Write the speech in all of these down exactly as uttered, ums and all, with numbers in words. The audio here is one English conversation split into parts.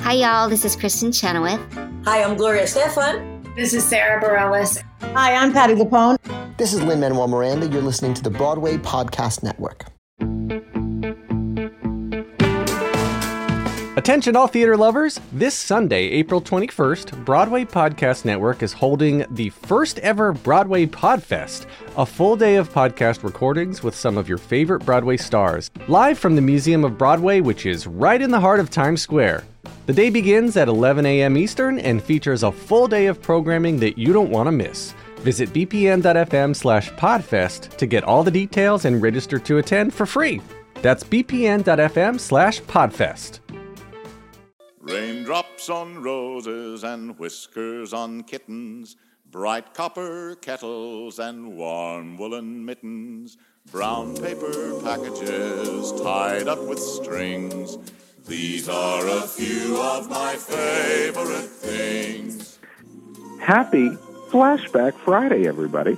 Hi, y'all. This is Kristen Chenoweth. Hi, I'm Gloria Estefan. This is Sarah Bareilles. Hi, I'm Patti LuPone. This is Lin-Manuel Miranda. You're listening to the Broadway Podcast Network. Attention all theater lovers! This Sunday, April twenty-first, Broadway Podcast Network is holding the first ever Broadway Podfest, a full day of podcast recordings with some of your favorite Broadway stars, live from the Museum of Broadway, which is right in the heart of Times Square. The day begins at eleven a.m. Eastern and features a full day of programming that you don't want to miss. Visit bpn.fm slash podfest to get all the details and register to attend for free. That's bpn.fm slash podfest. Raindrops on roses and whiskers on kittens, bright copper kettles and warm woolen mittens, brown paper packages tied up with strings. These are a few of my favorite things. Happy Flashback Friday, everybody.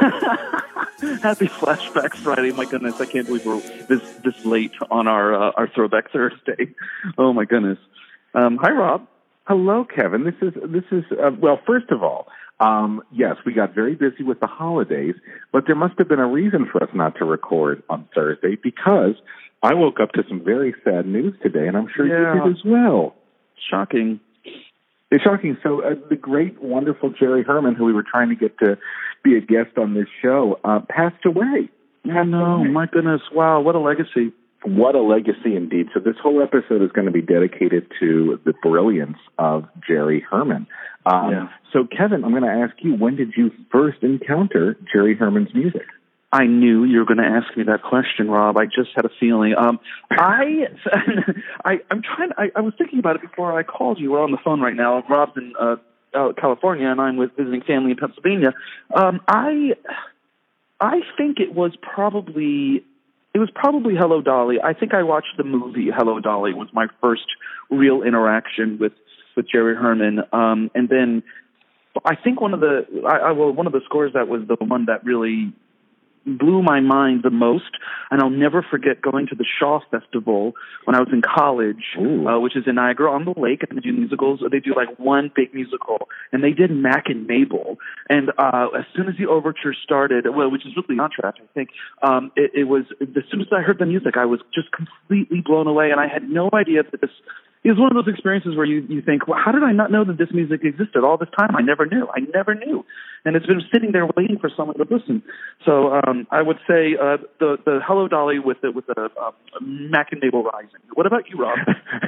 Happy Flashback Friday. My goodness, I can't believe we're this this late on our uh, our Throwback Thursday. Oh, my goodness. Um, hi, Rob. Hello, Kevin. This is, this is uh, well, first of all, um, yes, we got very busy with the holidays, but there must have been a reason for us not to record on Thursday, because I woke up to some very sad news today, and I'm sure yeah. you did as well. Shocking. It's shocking. So uh, the great, wonderful Jerry Herman, who we were trying to get to be a guest on this show, uh, passed away. I know. My goodness. Wow. What a legacy. What a legacy indeed. So this whole episode is going to be dedicated to the brilliance of Jerry Herman. Um, yeah. So, Kevin, I'm going to ask you, when did you first encounter Jerry Herman's music? I knew you were going to ask me that question, Rob. I just had a feeling. Um, I, I, I'm trying. I, I was thinking about it before I called you. We're on the phone right now. Rob's in uh, California, and I'm with visiting family in Pennsylvania. Um, I, I think it was probably. It was probably Hello, Dolly. I think I watched the movie Hello, Dolly was my first real interaction with, with Jerry Herman. Um, and then I think one of the I, I, well, one of the scores that was the one that really blew my mind the most, and I'll never forget going to the Shaw Festival when I was in college, uh, which is in Niagara on the Lake, and they do musicals. They do like one big musical, and they did Mac and Mabel. And uh, as soon as the overture started, well, which is really on track, I think, um, it, it was, as soon as I heard the music, I was just completely blown away, and I had no idea that this it was one of those experiences where you, you think, well, how did I not know that this music existed all this time? I never knew. I never knew. And it's been sitting there waiting for someone to listen. So um, I would say uh, the the Hello, Dolly with the, with the uh, Mac and Mabel Rising. What about you, Rob?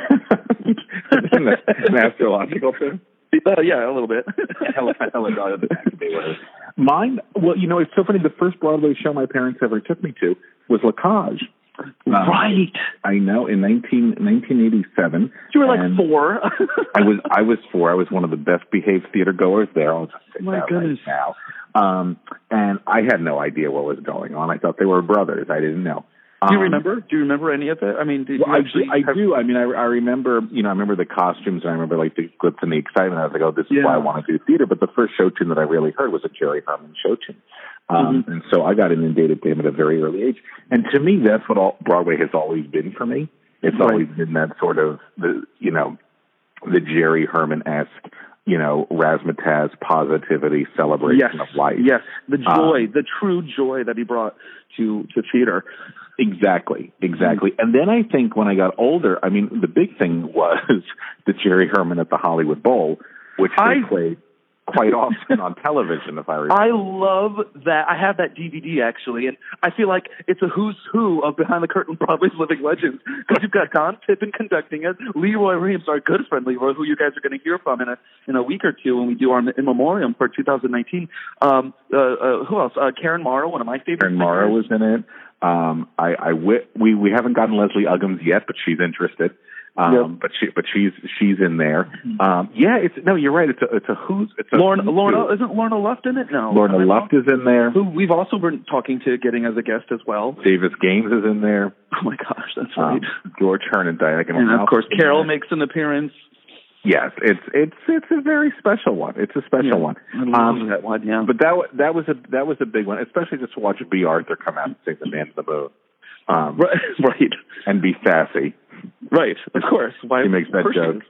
An astrological thing? Uh, yeah, a little bit. Hello, Hello, Dolly with the Mac and Mabel. Mine, well, you know, it's so funny. The first Broadway show my parents ever took me to was La Cage. Um, right. I know. In nineteen, nineteen eighty-seven, you were like four. I was. I was four. I was one of the best behaved theater goers there. I'll just say My that goodness. right now. Um, and I had no idea what was going on. I thought they were brothers. I didn't know. Do you um, remember? Do you remember any of it? I mean, did well, you actually? I, do, I have... do. I mean, I, I remember. You know, I remember the costumes. And I remember like the glitz and the excitement. I was like, oh, this is Yeah. why I want to do theater. But the first show tune that I really heard was a Jerry Herman show tune. Um, mm-hmm. And so I got inundated with him at a very early age. And to me, that's what all, Broadway has always been for me. It's Right. always been that sort of, the you know, the Jerry Herman-esque, you know, razzmatazz, positivity, celebration yes. of life. Yes, the joy, Um, the true joy that he brought to, to theater. Exactly, exactly. And then I think when I got older, I mean, the big thing was the Jerry Herman at the Hollywood Bowl, which they I... played quite often on television, if I remember. I love that. I have that D V D, actually, and I feel like it's a who's who of Behind the Curtain Broadway's Living Legends, because you've got Don Pippin conducting it, Leroy Reams, our good friend Leroy, who you guys are going to hear from in a in a week or two when we do our in memoriam for two thousand nineteen. Um, uh, uh, who else? Uh, Karen Morrow, one of my favorite Karen Morrow was in it. Um, I, I w- we we haven't gotten Leslie Uggams yet, but she's interested. Um, Yep. but she, but she's, she's in there. Um, yeah, it's, no, you're right. It's a, it's a who's, it's a Lorna, who's Lorna, who. isn't Lorna Luft in it? No. Lorna Luft is in there. Who we've also been talking to, getting as a guest as well. Davis Gaines is in there. Oh my gosh, that's right. Um, George Hearn and Diana. And of course, Carol makes an appearance. Yes, it's it's it's a very special one. It's a special Yeah, one. I love Um, that one. Yeah, But that wa- that was a that was a big one, especially just to watch B. Arthur come out and sing "The Man in the Moon," um, right, right, and be sassy. right. Of course, why He makes that of course joke.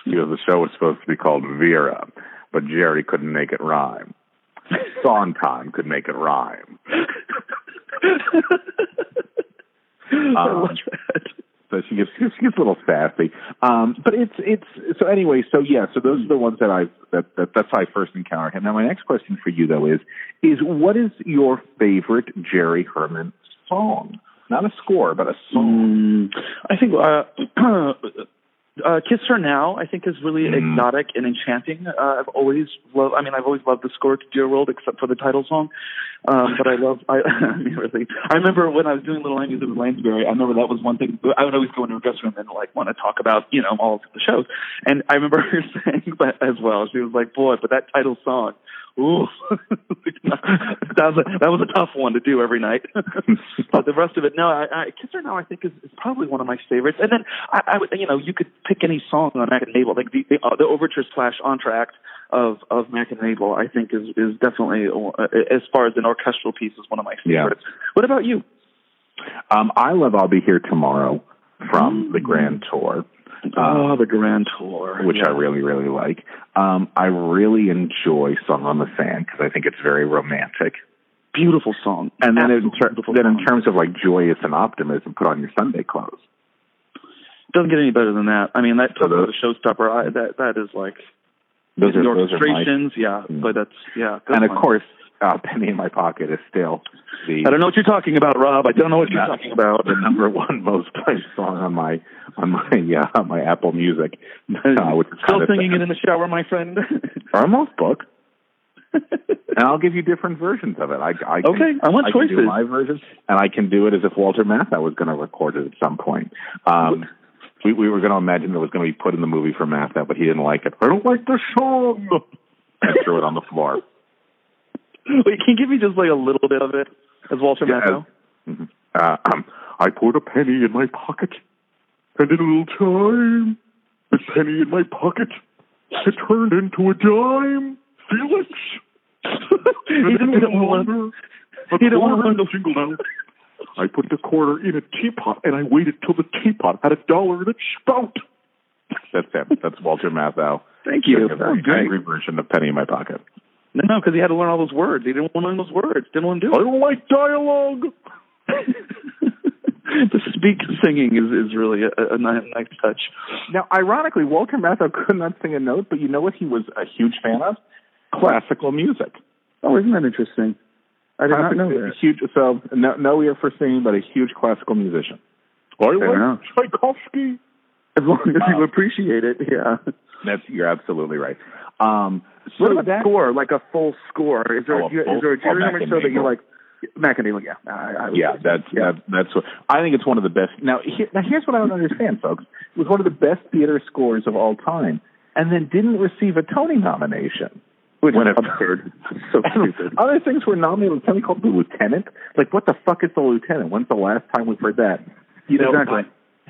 You know, the show was supposed to be called Vera, but Jerry couldn't make it rhyme. Sondheim could make it rhyme. um, so she gets she gets a little sassy. Um, but it's it's so anyway. So yeah. So those are the ones that I that, that that's how I first encountered him. Now my next question for you though is is what is your favorite Jerry Herman song? Not a score, but a song. Mm, I think uh, uh, "Kiss Her Now" I think is really mm. exotic and enchanting. Uh, I've always loved. I mean, I've always loved the score to Dear World, except for the title song. Um, but I love. I, I mean, really. I remember when I was doing Little Line Music with Lansbury. I remember that was one thing. I would always go into a dressing room and like want to talk about you know all of the shows. And I remember her saying that as well. She was like, "Boy, but that title song." Ooh, that, was a, that was a tough one to do every night. But the rest of it, no, I, I, Kiss Her Now, I think is, is probably one of my favorites. And then I, I would, you know, you could pick any song on Mac and Mabel, like the the, uh, the overture slash entr'acte of of Mac and Mabel. I think is is definitely uh, as far as an orchestral piece is one of my favorites. Yeah. What about you? Um, I love "I'll Be Here Tomorrow" from mm. the Grand Tour. Oh, the Grand Tour, which yeah. I really, really like. Um, I really enjoy "Song on the Sand" because I think it's very romantic. Beautiful song. And then, in, ter- then in terms of like joyous and optimism, put on your Sunday clothes. Doesn't get any better than that. I mean, that so those, the showstopper. I, that that is like those the are, orchestrations. Those are my, yeah, mm. but that's yeah. And one. of course, uh, "Penny in My Pocket" is still the. I don't know what you're talking about, Rob. I don't know what you're talking about. The number one most played song on my on my yeah on my Apple Music. Uh, which is Still singing it in the shower, my friend. Almost book. And I'll give you different versions of it. I, I can, okay, I want I choices. Can do my version, and I can do it as if Walter Matthau was going to record it at some point. Um, we, we were going to imagine it was going to be put in the movie for Matthau, but he didn't like it. I don't like the song. And threw it on the floor. Wait, can you give me just like a little bit of it as Walter yeah, Matthau? As, uh, um, I put a penny in my pocket, and in a little time, the penny in my pocket, it turned into a dime. Felix. he didn't want to. He didn't want to single out. I put the quarter in a teapot, and I waited till the teapot had a dollar in its spout. That's it. That's Walter Matthau. Thank you. A very angry version of "Penny in My Pocket." No, no, because he had to learn all those words. He didn't want to learn those words. Didn't want to do it. I don't like dialogue. The speak singing is, is really a, a nice, nice touch. Now, ironically, Walter Matthau could not sing a note, but you know what he was a huge fan of? Classical music. Oh, isn't that interesting? I did not know that. Huge, so, no, no ear for singing, but a huge classical musician. I like Tchaikovsky. As long as you appreciate it, yeah. That's, you're absolutely right. Um, so what about that score, like a full score? Is there, oh, is full, there a Jerry Herman show that you like? Mac and Mabel, yeah. I, I yeah, that's, yeah. That, that's what, I think it's one of the best. Now, here, now, here's what I don't understand, folks. It was one of the best theater scores of all time, and then didn't receive a Tony nomination. Which is absurd. So stupid. Other things were nominated. Something called The Lieutenant. Like, what the fuck is The Lieutenant? When's the last time we've heard that? You know, exactly.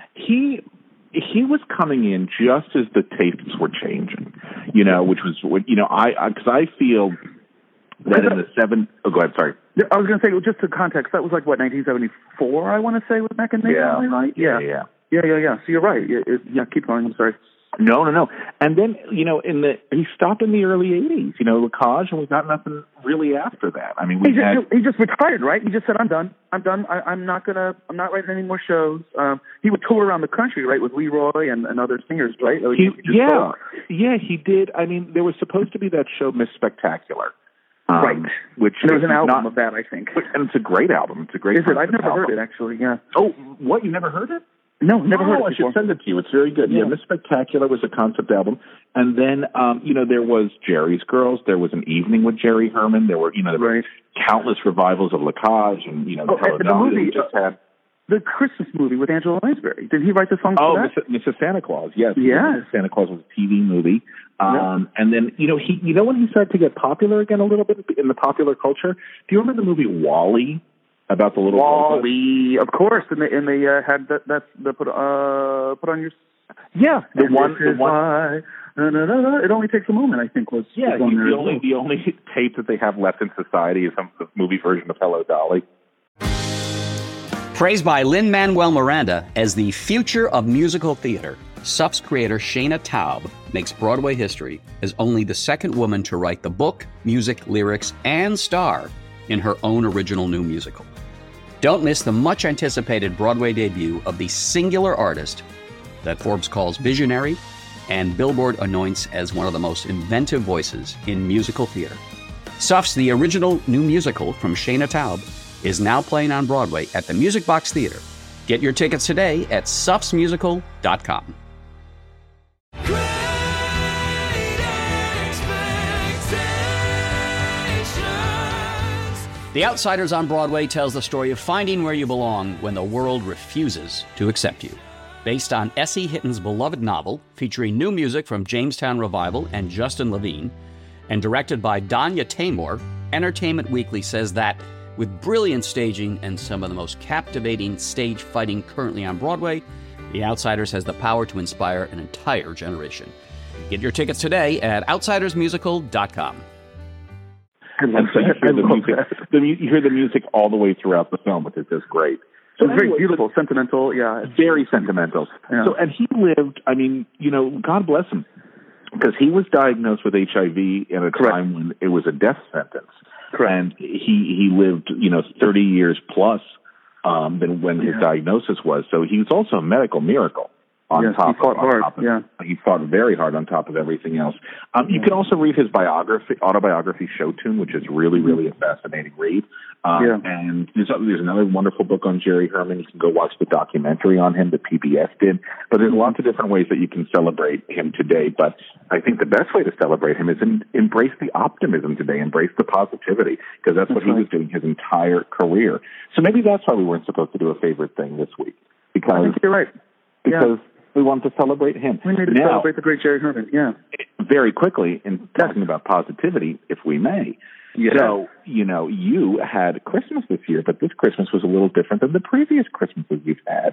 He he was coming in just as the tastes were changing. You know, which was you know I because I, I feel that in the seven. Oh, go ahead. Sorry. I was going to say, just to context, that was like what nineteen seventy-four. I want to say with Mac and Mabel, yeah. right? Yeah, yeah, yeah, yeah, yeah. So you're right. Yeah, it, yeah keep going. I'm sorry. No, no, no. And then, you know, in the he stopped in the early eighties, you know, Lacage, and we got nothing really after that. I mean, we he, had... just, he just retired, right? He just said, I'm done. I'm done. I, I'm not going to, I'm not writing any more shows. Um, he would tour around the country, right, with Leroy and, and other singers, right? He, he yeah, yeah, he did. I mean, there was supposed to be that show, Miss Spectacular. Um, right. Which there was an album not, of that, I think. And it's a great album. It's a great Is it? I've never album. heard it, actually, yeah. Oh, what? You never heard it? No, never oh, heard it I before. should send it to you. It's very good. Yeah, yeah Miss Spectacular was a concept album. And then, um, you know, there was Jerry's Girls. There was An Evening with Jerry Herman. There were, you know, there right. were countless revivals of Lacage and, you know, oh, and the movie, just had. The Christmas movie with Angela Lansbury. Did he write the song oh, for that? Oh, Missus Santa Claus, yes. Yes. Santa Claus was a T V movie. Um, yep. And then, you know, he, you know when he started to get popular again a little bit in the popular culture? Do you remember the movie WALL-E? About the little WALL-E, of course, and they and they uh, had that that's the put uh put on your yeah the and one the one why, na, na, na, na, it only takes a moment I think was yeah was the, the only well. the only tape that they have left in society is some the movie version of Hello Dolly. Praised by Lin-Manuel Miranda as the future of musical theater, Suff's creator Shayna Taub makes Broadway history as only the second woman to write the book, music, lyrics, and star in her own original new musical. Don't miss the much-anticipated Broadway debut of the singular artist that Forbes calls visionary and Billboard anoints as one of the most inventive voices in musical theater. Suff's The original new musical from Shayna Taub is now playing on Broadway at the Music Box Theater. Get your tickets today at suffs musical dot com. The Outsiders on Broadway tells the story of finding where you belong when the world refuses to accept you. Based on S E. Hitton's beloved novel, featuring new music from Jamestown Revival and Justin Levine, and directed by Danya Taymor, Entertainment Weekly says that, with brilliant staging and some of the most captivating stage fighting currently on Broadway, The Outsiders has the power to inspire an entire generation. Get your tickets today at outsiders musical dot com. And so you hear the music, the, you hear the music all the way throughout the film, which is just great. So it's very beautiful, sentimental, yeah. Very sentimental. Yeah. So, and he lived, I mean, you know, God bless him, because he was diagnosed with H I V at a Correct. time when it was a death sentence. Correct. And he, he lived, you know, thirty years plus um, than when his Yeah. diagnosis was. So he was also a medical miracle. On Yes, top he fought of, on hard, top of, yeah. He fought very hard on top of everything else. Um, you can also read his biography, autobiography, Show Tune, which is really, really a fascinating read. Um, Yeah. And there's, there's another wonderful book on Jerry Herman. You can go watch the documentary on him that P B S did. But there's lots of different ways that you can celebrate him today. But I think the best way to celebrate him is in, embrace the optimism today, embrace the positivity, because that's, that's what right. he was doing his entire career. So maybe that's why we weren't supposed to do a favorite thing this week. Because, I think you're right. Because Yeah. we want to celebrate him. We need to now, celebrate the great Jerry Herman, yeah. Very quickly, in talking about positivity, if we may. Yeah. So, you know, you had Christmas this year, but this Christmas was a little different than the previous Christmases you've had.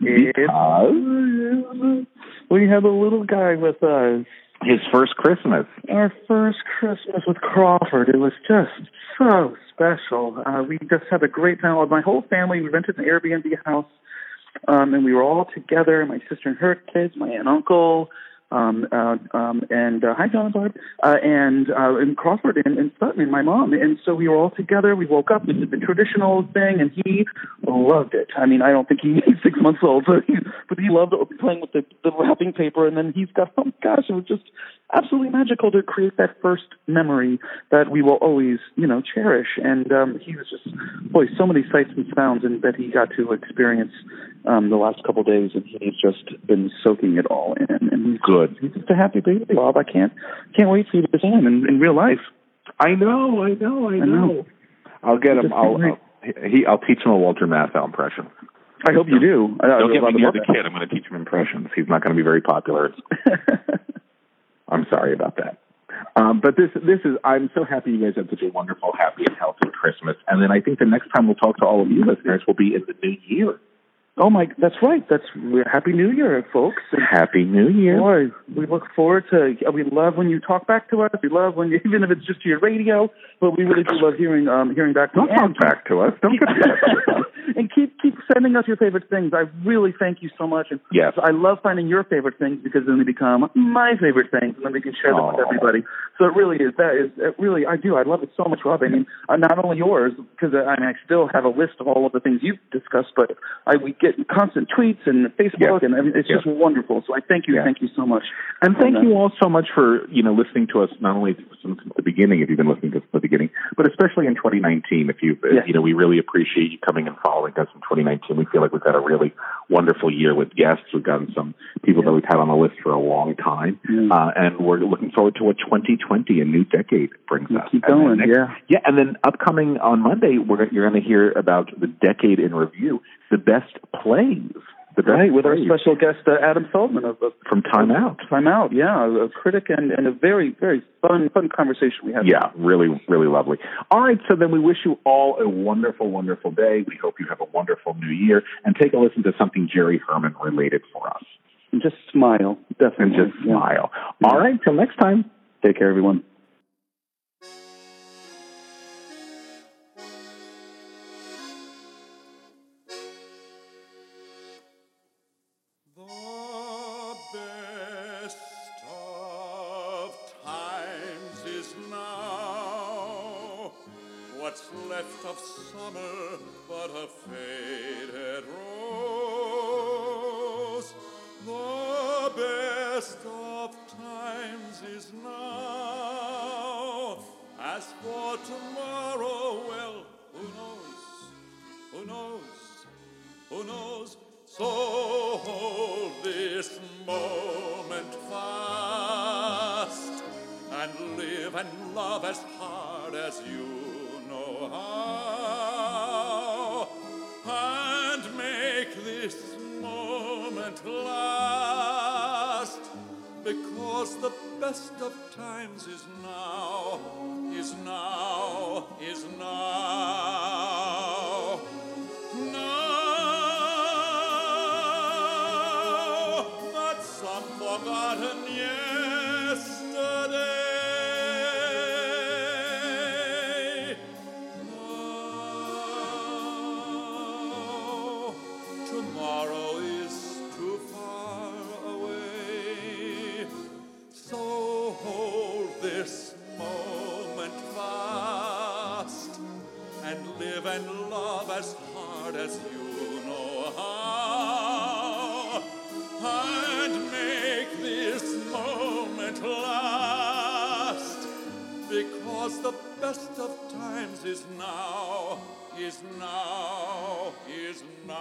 Because we had a little guy with us. His first Christmas. Our first Christmas with Crawford. It was just so special. Uh, we just had a great time. My whole family, we rented an Airbnb house. Um, and we were all together, my sister and her kids, my aunt and uncle, um, uh, um, and uh, hi, John and Barb, uh, and, uh, and Crawford and, and Sutton and my mom. And so we were all together. We woke up, we did the traditional thing, and he loved it. I mean, I don't think he, he's six months old, but he, but he loved playing with the, the wrapping paper. And then he's got, oh gosh, it was just absolutely magical to create that first memory that we will always, you know, cherish. And um, he was just, boy, so many sights and sounds and that he got to experience um, the last couple of days, and he's just been soaking it all in. And he's good. He's just a happy baby, Bob. I can't can't wait for you to see him in, in real life. I know, I know, I know. I know. I'll get him. Just I'll, great. I'll he. I'll teach him a Walter Matthau impression. I hope you do. I, Don't I get love me near it. the kid. I'm going to teach him impressions. He's not going to be very popular. I'm sorry about that. Um, but this, this is. I'm so happy you guys had such a wonderful, happy, and healthy Christmas. And then I think the next time we'll talk to all of you listeners will be in the new year. Oh my, that's right. That's Happy New Year, folks. And Happy New Year. boy, we look forward to. We love when you talk back to us. We love when you, even if it's just to your radio. But we really do love hearing um, hearing back. Don't from talk back to us. Don't get back. And keep keep sending us your favorite things. I really thank you so much. And Yes. I love finding your favorite things because then they become my favorite things, and then we can share them Aww. with everybody. So it really is. That is it really. I do. I love it so much, Rob. I mean, uh, not only yours because uh, I mean I still have a list of all of the things you've discussed, but I we get constant tweets and Facebook, Yes. and I mean, it's Yes. just wonderful. So I thank you. Yes. Thank you so much. And thank And, uh, you all so much for, you know, listening to us, not only since the beginning, if you've been listening to us from the beginning, but especially in twenty nineteen. If you've, Yes. you know, we really appreciate you coming and following us in twenty nineteen. We feel like we've had a really wonderful year with guests. We've gotten some people Yeah. that we've had on the list for a long time. Yeah. Uh, and we're looking forward to what twenty twenty, a new decade, brings We'll us. keep And then going, next- yeah. Yeah, and then upcoming on Monday, we're gonna, you're going to hear about the decade in review, the best plays. The best Right, with our plays special guest, uh, Adam Feldman of, of from Time Out. Time Out, yeah, a critic and, and a very, very fun, fun conversation we had. Yeah, really, really lovely. All right, so then we wish you all a wonderful, wonderful day. We hope you have a wonderful new year. And take a listen to something Jerry Herman related for us. And just smile, definitely. And just Yeah. smile. All right, till next time. Take care, everyone. The what's left of summer but a faded rose. The best of times is now. As for tomorrow, well, who knows? Who knows? Who knows? So hold this moment fast and live and love as hard as you know how, and make this moment last, because the best of times is now, is now, is now, now, not some forgotten yesterday. Tomorrow is too far away, so hold this moment fast and live and love as hard as you know how, and make this moment last, because the best of times is now, is now, is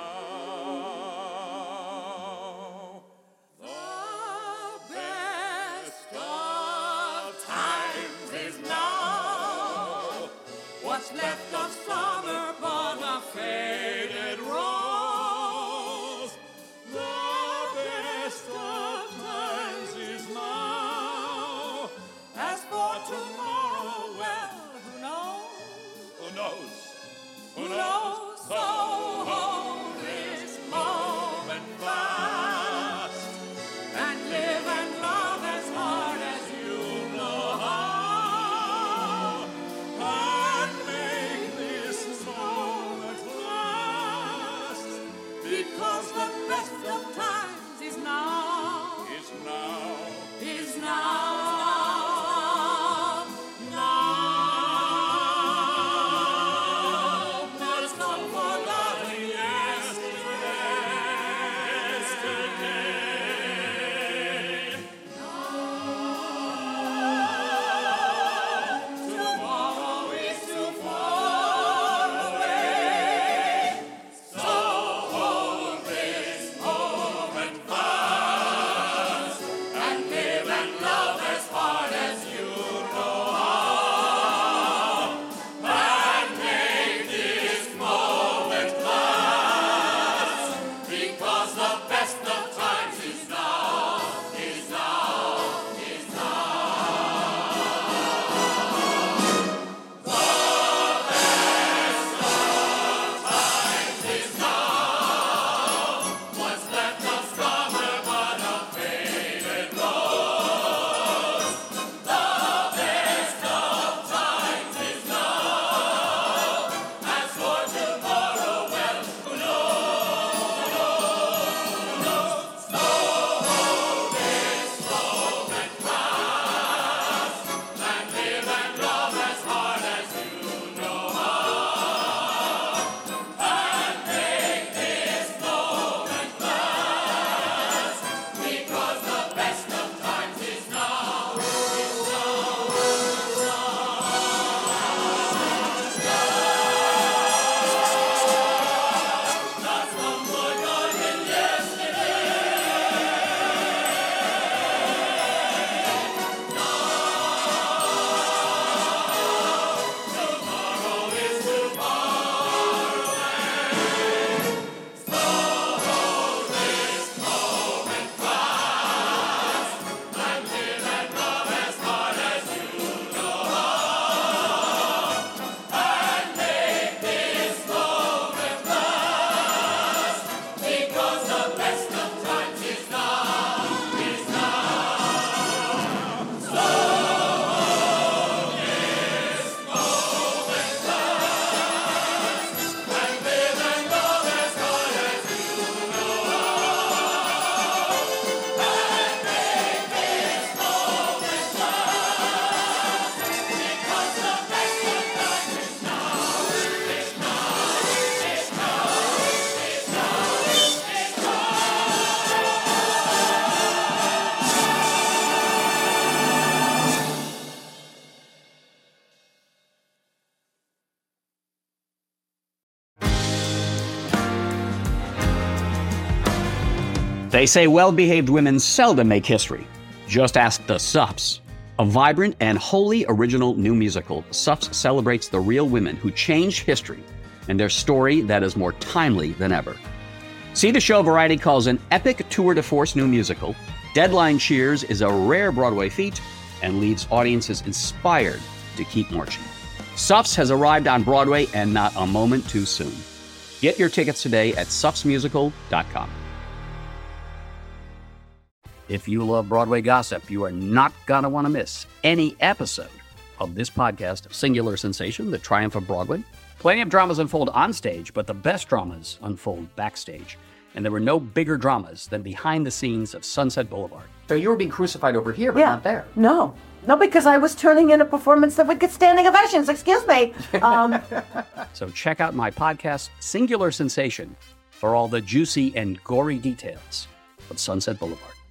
now. The best of times is now. What's left of summer but a faded rose. The best of times is now. As for tomorrow, well, who knows? Who knows? Who knows? So hold this moment fast and live and love as hard as you know how, and make this moment last, because the best of times is now, is now, is now. Love They say well-behaved women seldom make history. Just ask the Suffs. A vibrant and wholly original new musical, Suffs celebrates the real women who changed history and their story that is more timely than ever. See the show Variety calls an epic tour de force new musical. Deadline cheers is a rare Broadway feat and leaves audiences inspired to keep marching. Suffs has arrived on Broadway and not a moment too soon. Get your tickets today at suffs musical dot com. If you love Broadway gossip, you are not going to want to miss any episode of this podcast, Singular Sensation, The Triumph of Broadway. Plenty of dramas unfold on stage, but the best dramas unfold backstage. And there were no bigger dramas than behind the scenes of Sunset Boulevard. So you were being crucified over here, but yeah. not there. No. No, because I was turning in a performance that would get standing ovations. Excuse me. Um, so check out my podcast, Singular Sensation, for all the juicy and gory details of Sunset Boulevard.